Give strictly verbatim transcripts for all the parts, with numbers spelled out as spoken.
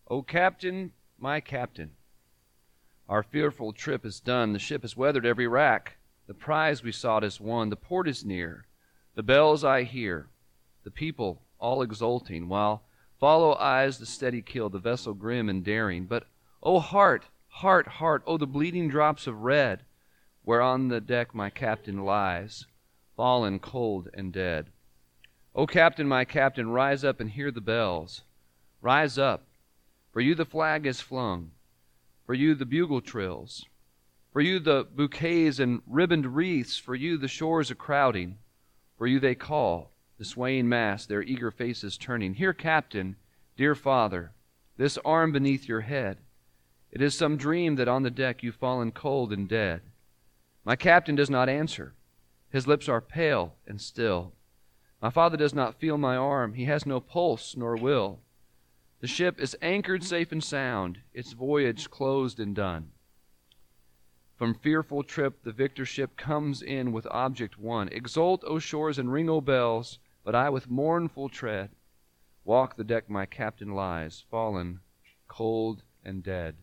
O Captain, my Captain, our fearful trip is done. The ship has weathered every rack. The prize we sought is won. The port is near. The bells I hear. The people all exulting, while follow eyes the steady keel, the vessel grim and daring. But, O heart, heart, heart, O the bleeding drops of red, where on the deck my captain lies, fallen cold and dead. O Captain, my Captain, rise up and hear the bells. Rise up. For you the flag is flung, for you the bugle trills, for you the bouquets and ribboned wreaths, for you the shores are crowding, for you they call, the swaying mass, their eager faces turning. Here, Captain, dear Father, this arm beneath your head. It is some dream that on the deck you've fallen cold and dead. My Captain does not answer. His lips are pale and still. My Father does not feel my arm. He has no pulse nor will. The ship is anchored safe and sound, its voyage closed and done. From fearful trip the victor ship comes in with object won. Exult, O shores, and ring, O bells, but I with mournful tread walk the deck my captain lies, fallen, cold, and dead.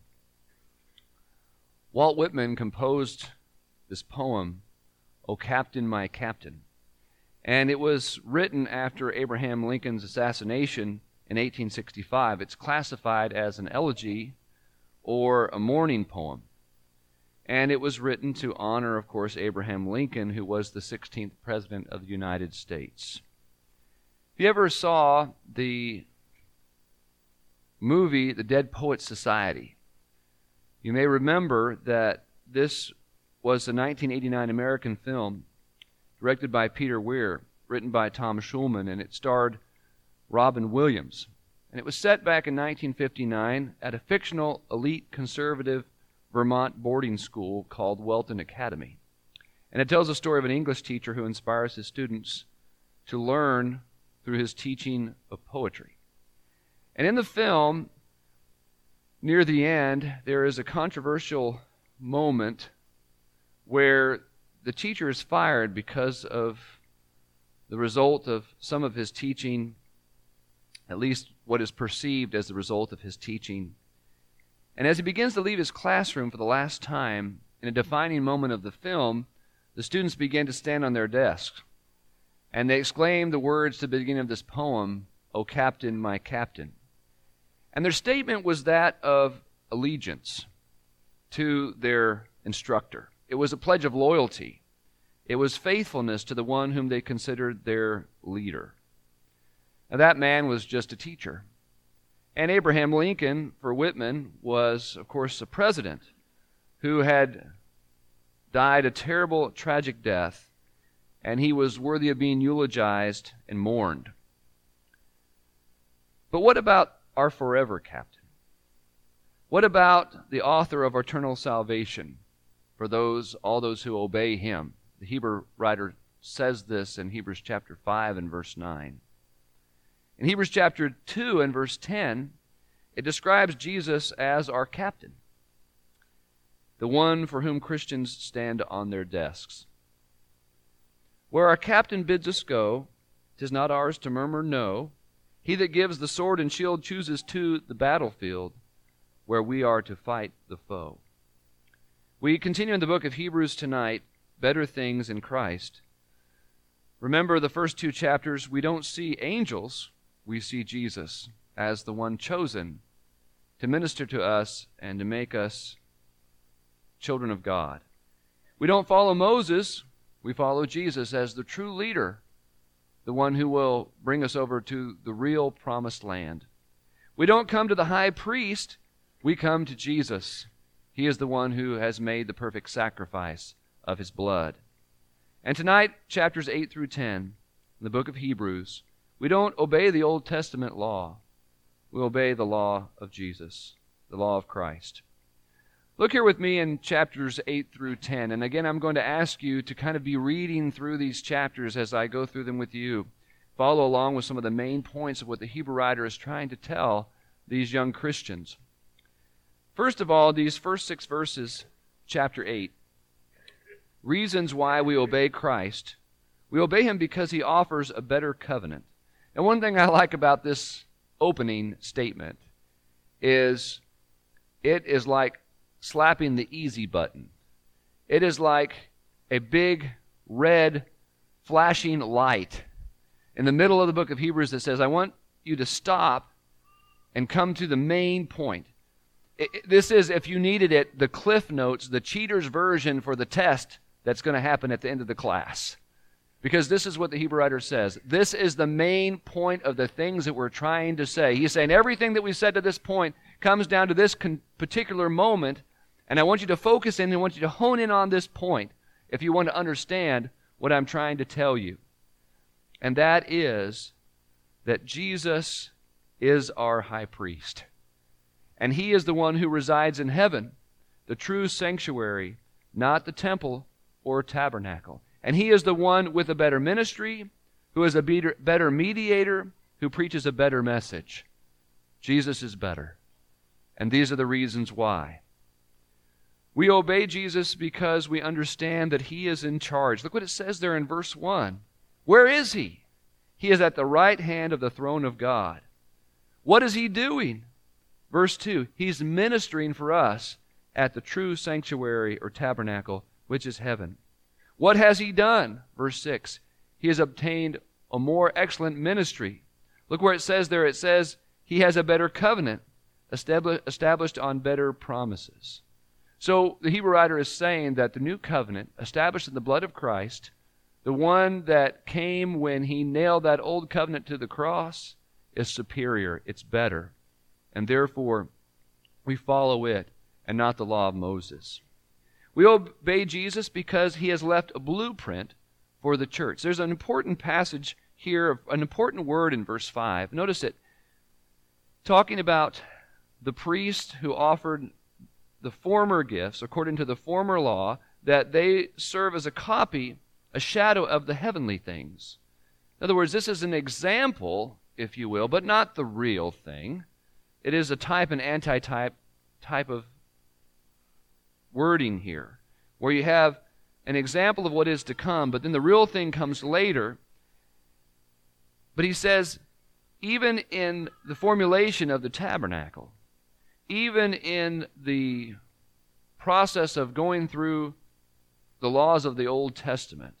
Walt Whitman composed this poem, O Captain, my Captain, and it was written after Abraham Lincoln's assassination in eighteen sixty-five. It's classified as an elegy or a mourning poem. And it was written to honor, of course, Abraham Lincoln, who was the sixteenth President of the United States. If you ever saw the movie The Dead Poets Society, you may remember that this was a nineteen eighty-nine American film directed by Peter Weir, written by Tom Schulman, and it starred Robin Williams. And it was set back in nineteen fifty-nine at a fictional, elite, conservative Vermont boarding school called Welton Academy. And it tells the story of an English teacher who inspires his students to learn through his teaching of poetry. And in the film, near the end, there is a controversial moment where the teacher is fired because of the result of some of his teaching, at least what is perceived as the result of his teaching. And as he begins to leave his classroom for the last time, in a defining moment of the film, the students begin to stand on their desks, and they exclaim the words to the beginning of this poem, O Captain, my Captain. And their statement was that of allegiance to their instructor. It was a pledge of loyalty. It was faithfulness to the one whom they considered their leader. Now, that man was just a teacher. And Abraham Lincoln, for Whitman, was, of course, a president who had died a terrible, tragic death, and he was worthy of being eulogized and mourned. But what about our forever captain? What about the author of eternal salvation for those, all those who obey him? The Hebrew writer says this in Hebrews chapter five and verse nine. In Hebrews chapter two and verse ten, it describes Jesus as our captain, the one for whom Christians stand on their desks. Where our captain bids us go, 'tis not ours to murmur no. He that gives the sword and shield chooses to the battlefield, where we are to fight the foe. We continue in the book of Hebrews tonight, Better Things in Christ. Remember the first two chapters, we don't see angels, we see Jesus as the one chosen to minister to us and to make us children of God. We don't follow Moses, we follow Jesus as the true leader, the one who will bring us over to the real promised land. We don't come to the high priest, we come to Jesus. He is the one who has made the perfect sacrifice of his blood. And tonight, chapters eight through ten, in the book of Hebrews, we don't obey the Old Testament law. We obey the law of Jesus, the law of Christ. Look here with me in chapters eight through ten. And again, I'm going to ask you to kind of be reading through these chapters as I go through them with you. Follow along with some of the main points of what the Hebrew writer is trying to tell these young Christians. First of all, these first six verses, chapter eight, reasons why we obey Christ. We obey him because he offers a better covenant. And one thing I like about this opening statement is it is like slapping the easy button. It is like a big red flashing light in the middle of the book of Hebrews that says, I want you to stop and come to the main point. It, it, this is, if you needed it, the Cliff Notes, the cheater's version for the test that's going to happen at the end of the class. Because this is what the Hebrew writer says. This is the main point of the things that we're trying to say. He's saying everything that we said to this point comes down to this con- particular moment, and I want you to focus in and I want you to hone in on this point if you want to understand what I'm trying to tell you. And that is that Jesus is our high priest. And he is the one who resides in heaven, the true sanctuary, not the temple or tabernacle. And he is the one with a better ministry, who is a better mediator, who preaches a better message. Jesus is better. And these are the reasons why. We obey Jesus because we understand that he is in charge. Look what it says there in verse one. Where is he? He is at the right hand of the throne of God. What is he doing? Verse two, he's ministering for us at the true sanctuary or tabernacle, which is heaven. What has he done? Verse six, he has obtained a more excellent ministry. Look where it says there, it says he has a better covenant established on better promises. So the Hebrew writer is saying that the new covenant, established in the blood of Christ, the one that came when he nailed that old covenant to the cross, is superior. It's better. And therefore, we follow it and not the law of Moses. We obey Jesus because he has left a blueprint for the church. There's an important passage here, an important word in verse five. Notice it, talking about the priest who offered the former gifts, according to the former law, that they serve as a copy, a shadow of the heavenly things. In other words, this is an example, if you will, but not the real thing. It is a type and anti-type type of wording here, where you have an example of what is to come, but then the real thing comes later. But he says, even in the formulation of the tabernacle, even in the process of going through the laws of the Old Testament,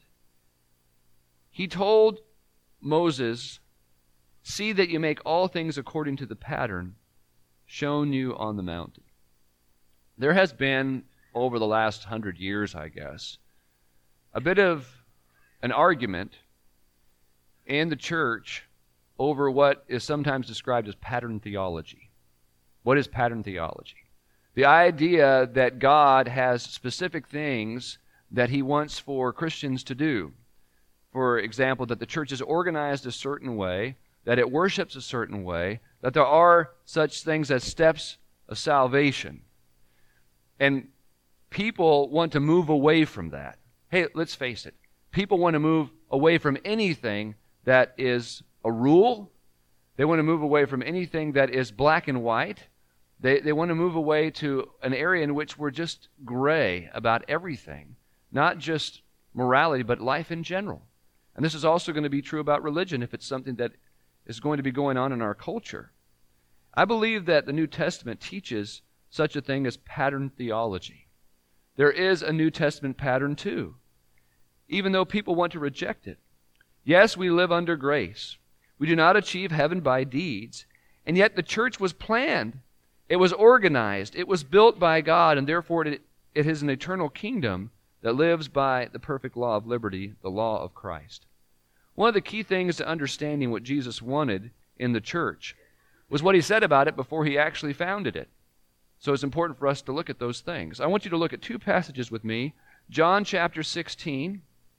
he told Moses, see that you make all things according to the pattern shown you on the mountain. There has been, over the last hundred years, I guess, a bit of an argument in the church over what is sometimes described as pattern theology. What is pattern theology? The idea that God has specific things that he wants for Christians to do. For example, that the church is organized a certain way, that it worships a certain way, that there are such things as steps of salvation. And people want to move away from that. Hey, let's face it. People want to move away from anything that is a rule. They want to move away from anything that is black and white. They, they want to move away to an area in which we're just gray about everything. Not just morality, but life in general. And this is also going to be true about religion if it's something that is going to be going on in our culture. I believe that the New Testament teaches such a thing as pattern theology. There is a New Testament pattern too, even though people want to reject it. Yes, we live under grace. We do not achieve heaven by deeds, and yet the church was planned. It was organized. It was built by God, and therefore it, it is an eternal kingdom that lives by the perfect law of liberty, the law of Christ. One of the key things to understanding what Jesus wanted in the church was what he said about it before he actually founded it. So it's important for us to look at those things. I want you to look at two passages with me. John chapter sixteen.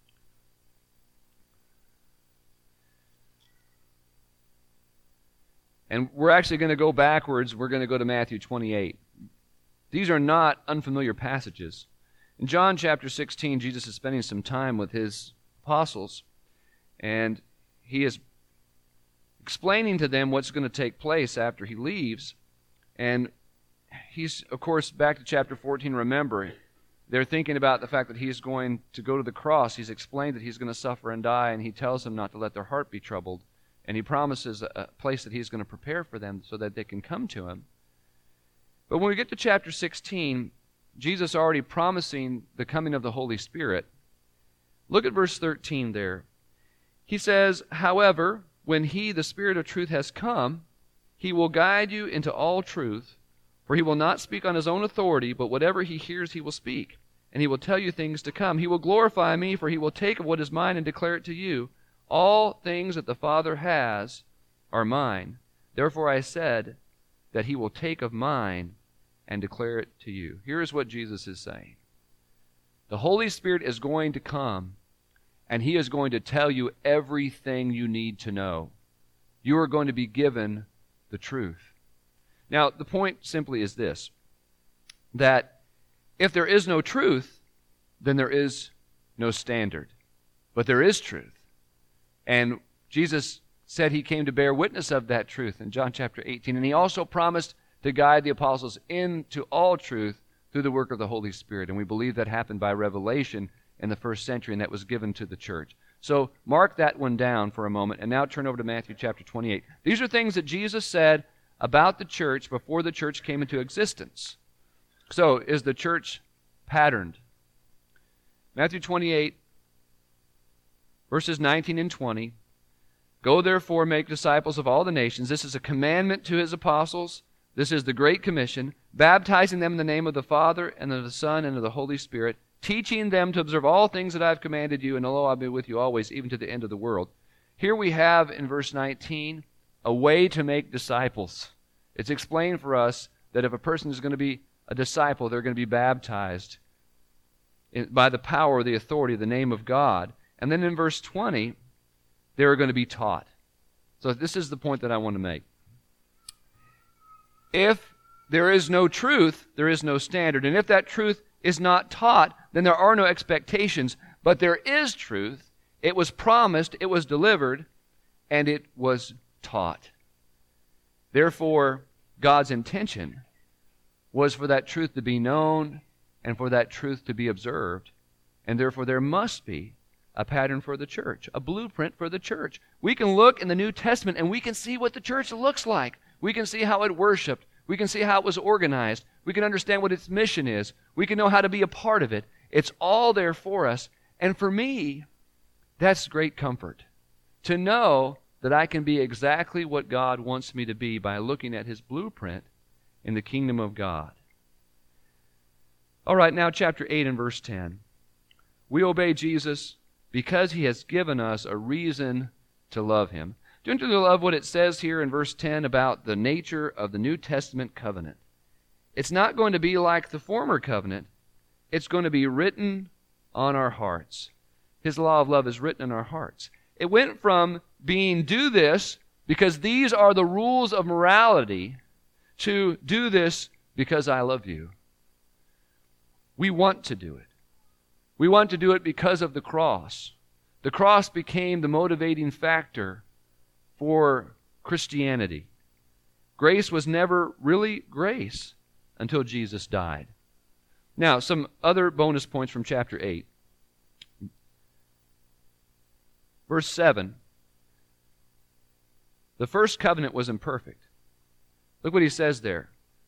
And we're actually going to go backwards. We're going to go to Matthew twenty-eight. These are not unfamiliar passages. In John chapter sixteen, Jesus is spending some time with his apostles, and he is explaining to them what's going to take place after he leaves. And he's, of course, back to chapter fourteen, remember, they're thinking about the fact that he's going to go to the cross. He's explained that he's going to suffer and die, and he tells them not to let their heart be troubled. And he promises a place that he's going to prepare for them so that they can come to him. But when we get to chapter sixteen, Jesus already promising the coming of the Holy Spirit. Look at verse thirteen there. He says, "However, when he, the Spirit of truth, has come, he will guide you into all truth, for he will not speak on his own authority, but whatever he hears he will speak, and he will tell you things to come. He will glorify me, for he will take of what is mine and declare it to you. All things that the Father has are mine. Therefore I said that he will take of mine and declare it to you." Here is what Jesus is saying. The Holy Spirit is going to come, and he is going to tell you everything you need to know. You are going to be given the truth. Now, the point simply is this, that if there is no truth, then there is no standard. But there is truth. And Jesus said he came to bear witness of that truth in John chapter eighteen. And he also promised to guide the apostles into all truth through the work of the Holy Spirit. And we believe that happened by revelation in the first century, and that was given to the church. So mark that one down for a moment, and now turn over to Matthew chapter twenty-eight. These are things that Jesus said about the church before the church came into existence. So, is the church patterned? Matthew twenty-eight, verses nineteen and twenty. "Go therefore, make disciples of all the nations." This is a commandment to his apostles. This is the Great Commission. "Baptizing them in the name of the Father, and of the Son, and of the Holy Spirit, teaching them to observe all things that I have commanded you, and lo, I'll be with you always, even to the end of the world." Here we have in verse nineteen a way to make disciples. It's explained for us that if a person is going to be a disciple, they're going to be baptized in, by the power, the authority, the name of God. And then in verse twenty, they're going to be taught. So this is the point that I want to make. If there is no truth, there is no standard. And if that truth is not taught, then there are no expectations. But there is truth. It was promised, it was delivered, and it was taught. Therefore, God's intention was for that truth to be known and for that truth to be observed. And therefore, there must be a pattern for the church, a blueprint for the church. We can look in the New Testament and we can see what the church looks like. We can see how it worshiped. We can see how it was organized. We can understand what its mission is. We can know how to be a part of it. It's all there for us. And for me, that's great comfort. To know that I can be exactly what God wants me to be by looking at his blueprint in the kingdom of God. All right, now chapter eight and verse ten. We obey Jesus because he has given us a reason to love him. Don't you love what it says here in verse ten about the nature of the New Testament covenant? It's not going to be like the former covenant. It's going to be written on our hearts. His law of love is written in our hearts. It went from being do this because these are the rules of morality to do this because I love you. We want to do it. We want to do it because of the cross. The cross became the motivating factor for Christianity. Grace was never really grace until Jesus died. Now, some other bonus points from chapter eight. Verse seven. The first covenant was imperfect. Look what he says there.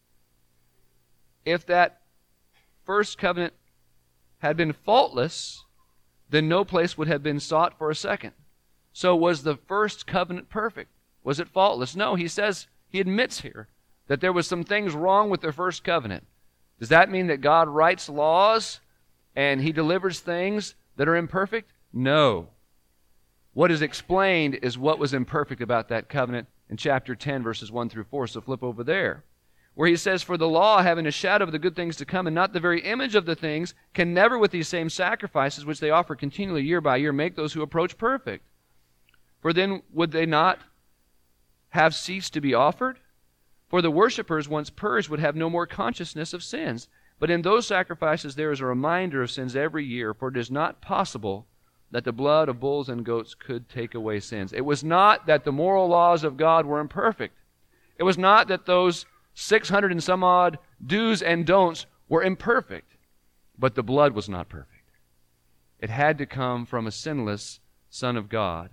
If that first covenant had been faultless, then no place would have been sought for a second. So was the first covenant perfect? Was it faultless? No, he says, he admits here that there was some things wrong with the first covenant. Does that mean that God writes laws and he delivers things that are imperfect? No. What is explained is what was imperfect about that covenant in chapter ten, verses one through four. So flip over there, where he says, "For the law, having a shadow of the good things to come, and not the very image of the things, can never with these same sacrifices, which they offer continually year by year, make those who approach perfect. For then would they not have ceased to be offered? For the worshippers, once purged, would have no more consciousness of sins. But in those sacrifices there is a reminder of sins every year, for it is not possible that the blood of bulls and goats could take away sins." It was not that the moral laws of God were imperfect. It was not that those six hundred and some odd do's and don'ts were imperfect, but the blood was not perfect. It had to come from a sinless Son of God.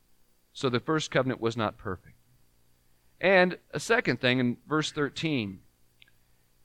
So the first covenant was not perfect. And a second thing in verse thirteen,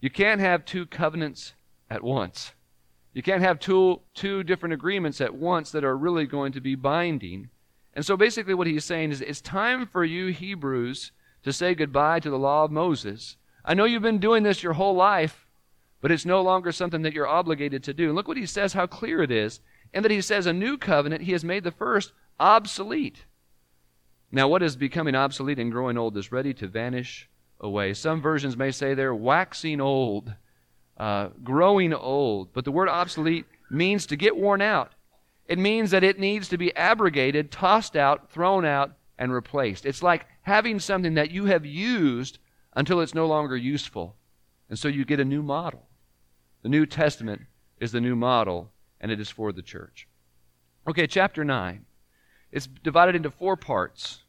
You can't have two covenants at once. You can't have two, two different agreements at once that are really going to be binding. And so basically what he's saying is, it's time for you Hebrews to say goodbye to the law of Moses. I know you've been doing this your whole life, but it's no longer something that you're obligated to do. And look what he says, how clear it is. And that he says a new covenant, he has made the first obsolete. Now what is becoming obsolete and growing old is ready to vanish away. Some versions may say they're waxing old, uh, growing old. But the word obsolete means to get worn out. It means that it needs to be abrogated, tossed out, thrown out, and replaced. It's like having something that you have used until it's no longer useful. And so you get a new model. The New Testament is the new model, and it is for the church. Okay, chapter nine. It's divided into four parts.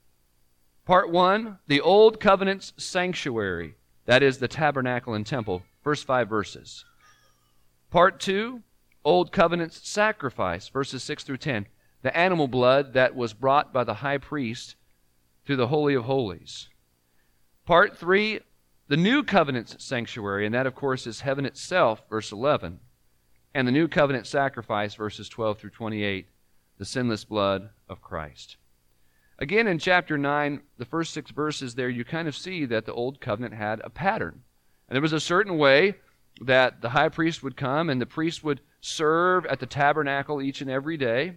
Part one, the Old Covenant's sanctuary. That is the tabernacle and temple. First five verses. Part two, Old Covenant's sacrifice. Verses six through ten. The animal blood that was brought by the high priest to the Holy of Holies. Part three, the New Covenant's sanctuary. And that, of course, is heaven itself. Verse eleven. And the New Covenant sacrifice. Verses twelve through twenty-eight. The sinless blood of Christ. Again, in chapter nine, the first six verses there, you kind of see that the Old Covenant had a pattern. And there was a certain way that the high priest would come and the priest would serve at the tabernacle each and every day.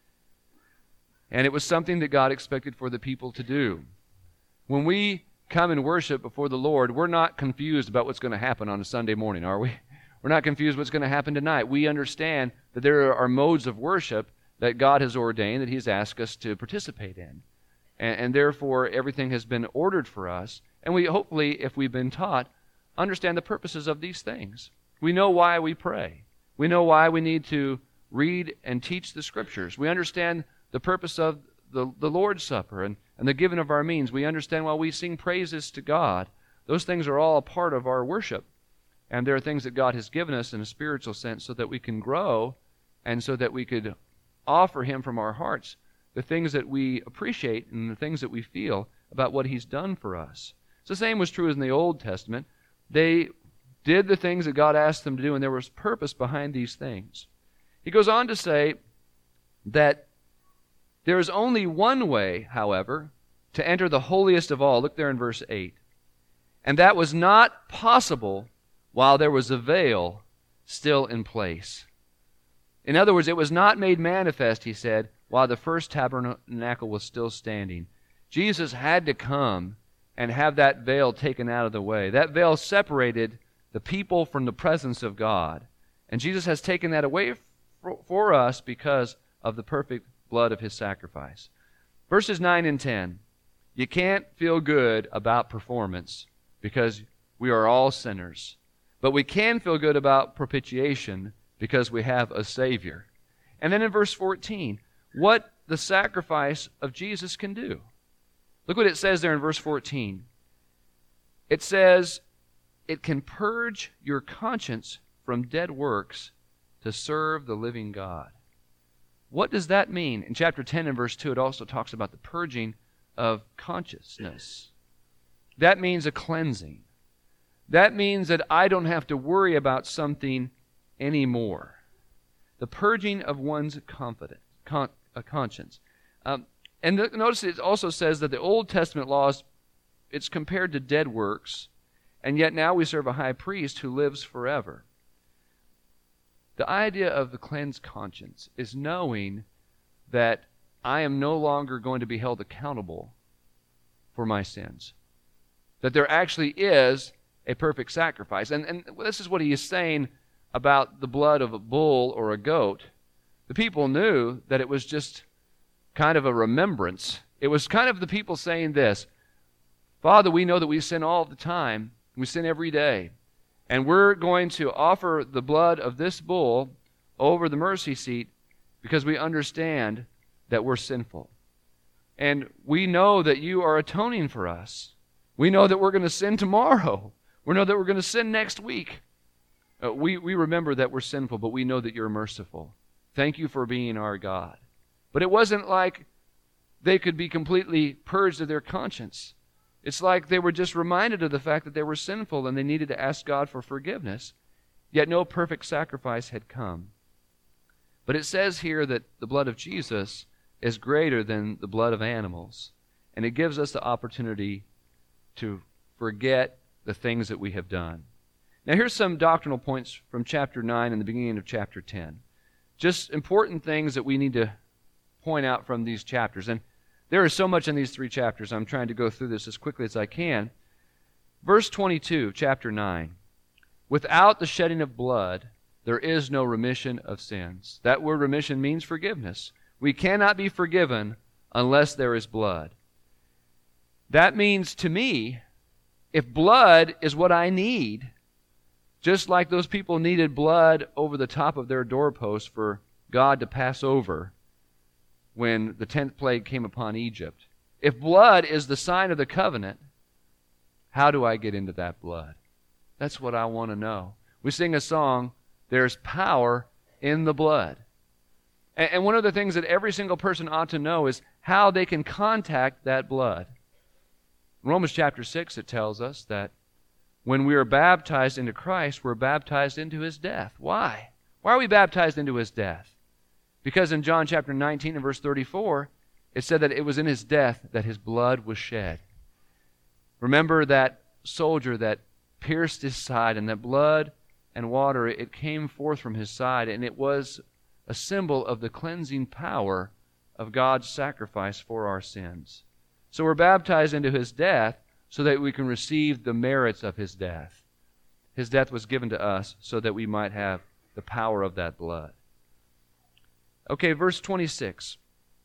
And it was something that God expected for the people to do. When we come and worship before the Lord, we're not confused about what's going to happen on a Sunday morning, are we? We're not confused what's going to happen tonight. We understand that there are modes of worship that God has ordained, that He's asked us to participate in. And, and therefore, everything has been ordered for us. And we hopefully, if we've been taught, understand the purposes of these things. We know why we pray. We know why we need to read and teach the Scriptures. We understand the purpose of the, the Lord's Supper and, and the giving of our means. We understand why we sing praises to God. Those things are all a part of our worship. And there are things that God has given us in a spiritual sense so that we can grow and so that we could offer Him from our hearts the things that we appreciate and the things that we feel about what He's done for us. So the same was true as in the Old Testament. They did the things that God asked them to do, and there was purpose behind these things. He goes on to say that there is only one way, however, to enter the holiest of all. Look there in verse eight. And that was not possible while there was a veil still in place. In other words, it was not made manifest, he said, while the first tabernacle was still standing. Jesus had to come and have that veil taken out of the way. That veil separated the people from the presence of God. And Jesus has taken that away for, for us because of the perfect blood of His sacrifice. Verses nine and ten. You can't feel good about performance because we are all sinners. But we can feel good about propitiation because we have a Savior. And then in verse fourteen, what the sacrifice of Jesus can do. Look what it says there in verse fourteen. It says, it can purge your conscience from dead works to serve the living God. What does that mean? In chapter ten and verse two, it also talks about the purging of consciousness. That means a cleansing. That means that I don't have to worry about something anymore. The purging of one's confidence, con, a conscience. Um, and the, notice it also says that the Old Testament laws, it's compared to dead works, and yet now we serve a high priest who lives forever. The idea of the cleansed conscience is knowing that I am no longer going to be held accountable for my sins. That there actually is a perfect sacrifice. And, and this is what he is saying about the blood of a bull or a goat. The people knew that it was just kind of a remembrance. It was kind of the people saying this, Father, we know that we sin all the time. We sin every day. And we're going to offer the blood of this bull over the mercy seat because we understand that we're sinful. And we know that you are atoning for us. We know that we're going to sin tomorrow. We know that we're going to sin next week. Uh, we, we remember that we're sinful, but we know that you're merciful. Thank you for being our God. But it wasn't like they could be completely purged of their conscience. It's like they were just reminded of the fact that they were sinful and they needed to ask God for forgiveness. Yet no perfect sacrifice had come. But it says here that the blood of Jesus is greater than the blood of animals. And it gives us the opportunity to forget the things that we have done. Now here's some doctrinal points from chapter nine and the beginning of chapter ten. Just important things that we need to point out from these chapters. And there is so much in these three chapters. I'm trying to go through this as quickly as I can. Verse twenty-two, chapter nine. Without the shedding of blood, there is no remission of sins. That word remission means forgiveness. We cannot be forgiven unless there is blood. That means to me, if blood is what I need, just like those people needed blood over the top of their doorpost for God to pass over when the tenth plague came upon Egypt. If blood is the sign of the covenant, how do I get into that blood? That's what I want to know. We sing a song, there's power in the blood. And, and one of the things that every single person ought to know is how they can contact that blood. In Romans chapter six, it tells us that when we are baptized into Christ, we're baptized into His death. Why? Why are we baptized into His death? Because in John chapter nineteen and verse thirty-four, it said that it was in His death that His blood was shed. Remember that soldier that pierced His side, and that blood and water, it came forth from His side, and it was a symbol of the cleansing power of God's sacrifice for our sins. So we're baptized into His death so that we can receive the merits of His death. His death was given to us so that we might have the power of that blood. Okay, verse twenty-six.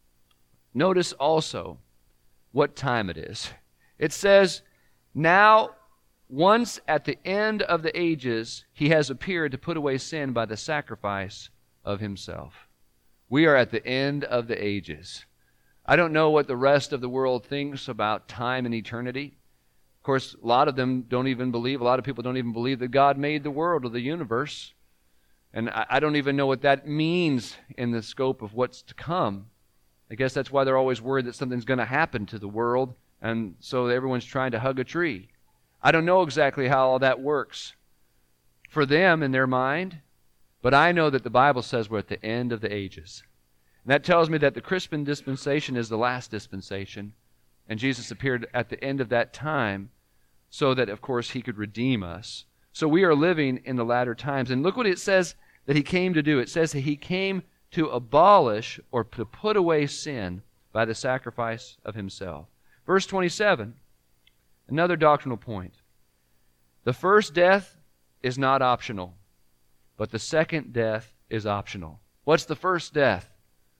Notice also what time it is. It says, now once at the end of the ages, He has appeared to put away sin by the sacrifice of Himself. We are at the end of the ages. I don't know what the rest of the world thinks about time and eternity. Of course, a lot of them don't even believe, a lot of people don't even believe that God made the world or the universe. And I, I don't even know what that means in the scope of what's to come. I guess that's why they're always worried that something's going to happen to the world, and so everyone's trying to hug a tree. I don't know exactly how all that works for them in their mind, but I know that the Bible says we're at the end of the ages. And that tells me that the Crispin dispensation is the last dispensation, and Jesus appeared at the end of that time so that, of course, He could redeem us. So we are living in the latter times. And look what it says that He came to do. It says that He came to abolish or to put away sin by the sacrifice of Himself. Verse twenty-seven. Another doctrinal point. The first death is not optional, but the second death is optional. What's the first death?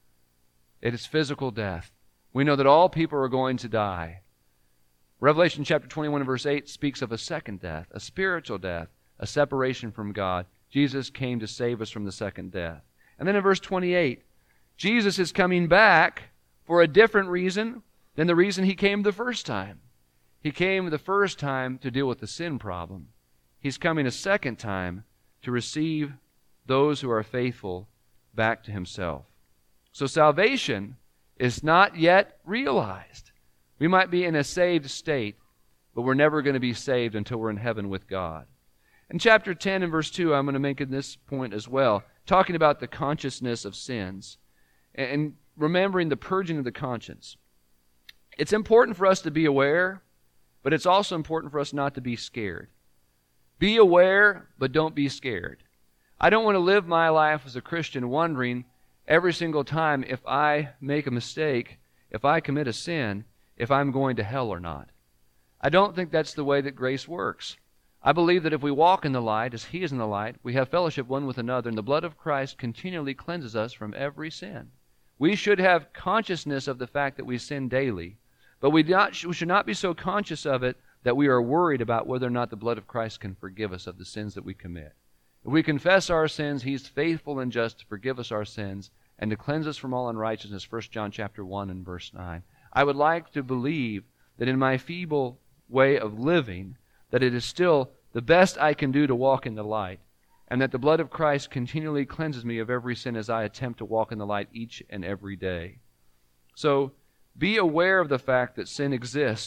It is physical death. We know that all people are going to die. Revelation chapter twenty-one and verse eight speaks of a second death, a spiritual death, a separation from God. Jesus came to save us from the second death. And then in verse twenty-eight, Jesus is coming back for a different reason than the reason He came the first time. He came the first time to deal with the sin problem. He's coming a second time to receive those who are faithful back to Himself. So salvation is not yet realized. We might be in a saved state, but we're never going to be saved until we're in heaven with God. In chapter ten and verse two, I'm going to make this point as well, talking about the consciousness of sins and remembering the purging of the conscience. It's important for us to be aware, but it's also important for us not to be scared. Be aware, but don't be scared. I don't want to live my life as a Christian wondering every single time if I make a mistake, if I commit a sin, if I'm going to hell or not. I don't think that's the way that grace works. I believe that if we walk in the light, as He is in the light, we have fellowship one with another, and the blood of Christ continually cleanses us from every sin. We should have consciousness of the fact that we sin daily, but we, not, we should not be so conscious of it that we are worried about whether or not the blood of Christ can forgive us of the sins that we commit. If we confess our sins, He's faithful and just to forgive us our sins and to cleanse us from all unrighteousness, First John chapter one and verse nine. I would like to believe that in my feeble way of living, that it is still the best I can do to walk in the light, and that the blood of Christ continually cleanses me of every sin as I attempt to walk in the light each and every day. So be aware of the fact that sin exists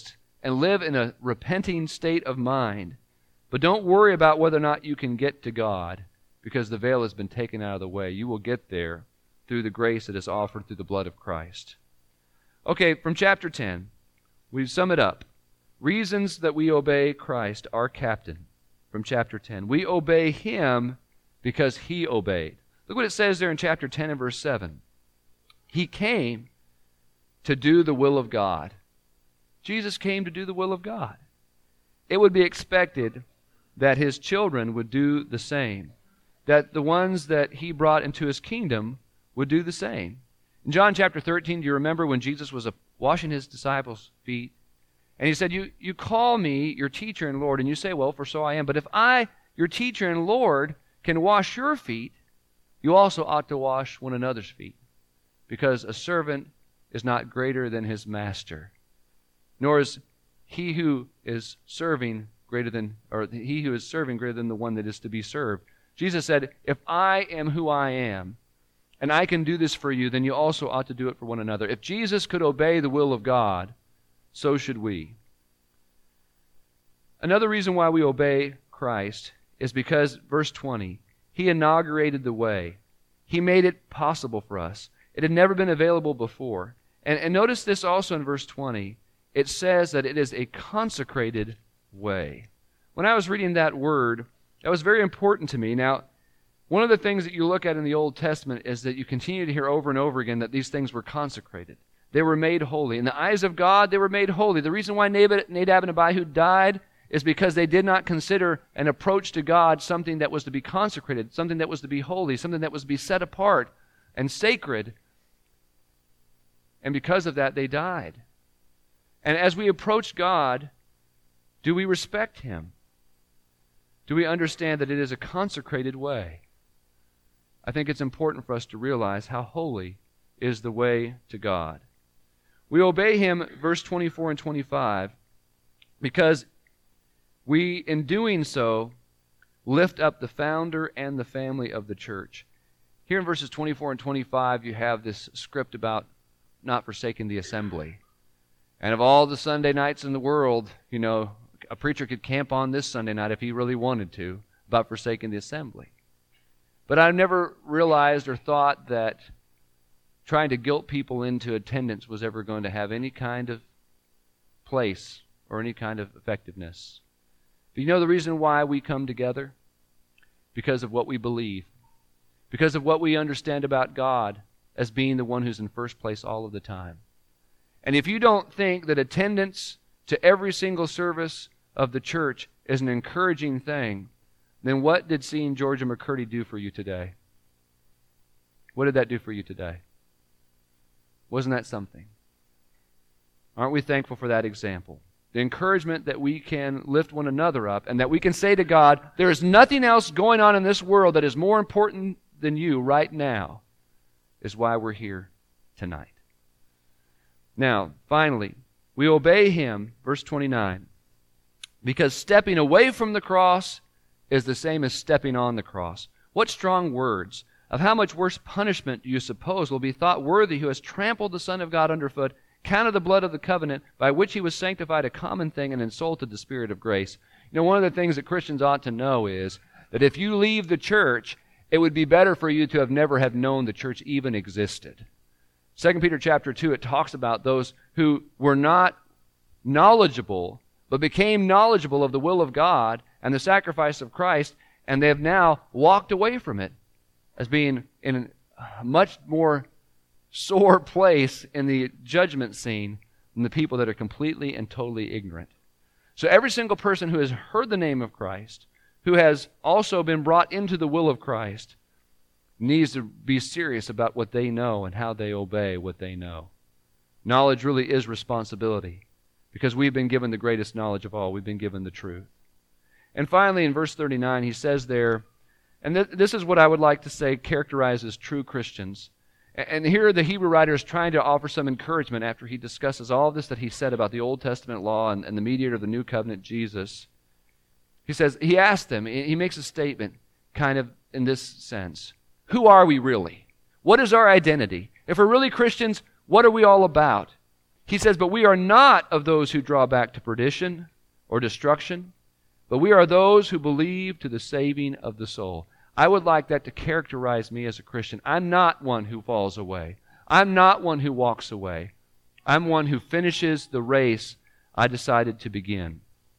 and live in a repenting state of mind. But don't worry about whether or not you can get to God, because the veil has been taken out of the way. You will get there through the grace that is offered through the blood of Christ. Okay, from chapter ten, we sum it up. Reasons that we obey Christ, our captain, from chapter ten. We obey him because he obeyed. Look what it says there in chapter ten and verse seven. He came to do the will of God. Jesus came to do the will of God. It would be expected that his children would do the same, that the ones that he brought into his kingdom would do the same. In John chapter thirteen, do you remember when Jesus was washing his disciples' feet? And he said, you, you call me your teacher and Lord, and you say, well, for so I am. But if I, your teacher and Lord, can wash your feet, you also ought to wash one another's feet. Because a servant is not greater than his master, nor is he who is serving greater than, or he who is serving greater than the one that is to be served. Jesus said, if I am who I am, and I can do this for you, then you also ought to do it for one another. If Jesus could obey the will of God, so should we. Another reason why we obey Christ is because, verse twenty, he inaugurated the way. He made it possible for us. It had never been available before. And, and notice this also in verse twenty. It says that it is a consecrated way. When I was reading that word, that was very important to me. Now, one of the things that you look at in the Old Testament is that you continue to hear over and over again that these things were consecrated. They were made holy. In the eyes of God, they were made holy. The reason why Nadab and Abihu died is because they did not consider an approach to God something that was to be consecrated, something that was to be holy, something that was to be set apart and sacred. And because of that, they died. And as we approach God, do we respect him? Do we understand that it is a consecrated way? I think it's important for us to realize how holy is the way to God. We obey him, verse twenty-four and twenty-five, because we, in doing so, lift up the founder and the family of the church. Here in verses twenty-four and twenty-five, you have this script about not forsaking the assembly. And of all the Sunday nights in the world, you know, a preacher could camp on this Sunday night if he really wanted to about forsaking the assembly. But I've never realized or thought that trying to guilt people into attendance was ever going to have any kind of place or any kind of effectiveness. But you know the reason why we come together? Because of what we believe. Because of what we understand about God as being the one who's in first place all of the time. And if you don't think that attendance to every single service of the church is an encouraging thing, then what did seeing Georgia McCurdy do for you today? What did that do for you today? Wasn't that something? Aren't we thankful for that example? The encouragement that we can lift one another up and that we can say to God, there is nothing else going on in this world that is more important than you right now, is why we're here tonight. Now, finally, we obey him, verse twenty-nine, because stepping away from the cross is the same as stepping on the cross. What strong words! Of how much worse punishment do you suppose will be thought worthy who has trampled the Son of God underfoot, counted the blood of the covenant by which he was sanctified a common thing, and insulted the Spirit of grace? You know, one of the things that Christians ought to know is that if you leave the church, it would be better for you to have never have known the church even existed. Second Peter chapter two, it talks about those who were not knowledgeable, but became knowledgeable of the will of God and the sacrifice of Christ, and they have now walked away from it as being in a much more sore place in the judgment scene than the people that are completely and totally ignorant. So every single person who has heard the name of Christ, who has also been brought into the will of Christ, needs to be serious about what they know and how they obey what they know. Knowledge really is responsibility, because we've been given the greatest knowledge of all. We've been given the truth. And finally, in verse thirty-nine, he says there, and th- this is what I would like to say characterizes true Christians. And here the Hebrew writer is trying to offer some encouragement after he discusses all this that he said about the Old Testament law and, and the mediator of the new covenant, Jesus. He says, he asked them, he makes a statement kind of in this sense. Who are we really? What is our identity? If we're really Christians, what are we all about? He says, but we are not of those who draw back to perdition or destruction, but we are those who believe to the saving of the soul. I would like that to characterize me as a Christian. I'm not one who falls away. I'm not one who walks away. I'm one who finishes the race I decided to begin.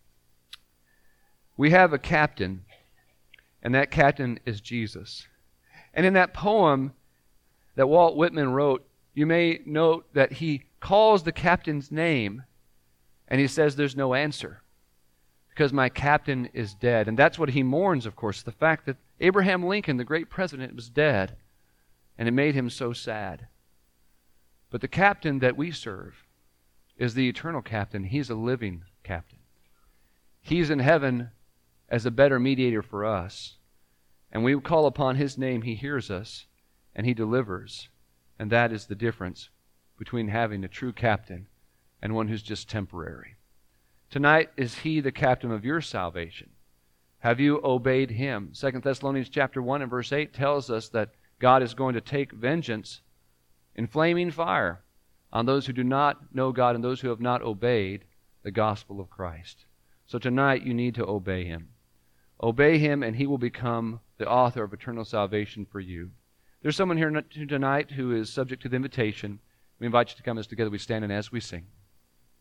We have a captain, and that captain is Jesus. And in that poem that Walt Whitman wrote, you may note that he calls the captain's name, and he says there's no answer because my captain is dead. And that's what he mourns, of course, the fact that Abraham Lincoln, the great president, was dead, and it made him so sad. But the captain that we serve is the eternal captain. He's a living captain. He's in heaven as a better mediator for us. And we call upon his name, he hears us, and he delivers. And that is the difference between having a true captain and one who's just temporary. Tonight, is he the captain of your salvation? Have you obeyed him? Second Thessalonians chapter one and verse eight tells us that God is going to take vengeance in flaming fire on those who do not know God and those who have not obeyed the gospel of Christ. So tonight you need to obey him. Obey him and he will become the author of eternal salvation for you. There's someone here tonight who is subject to the invitation. We invite you to come as together we stand and as we sing.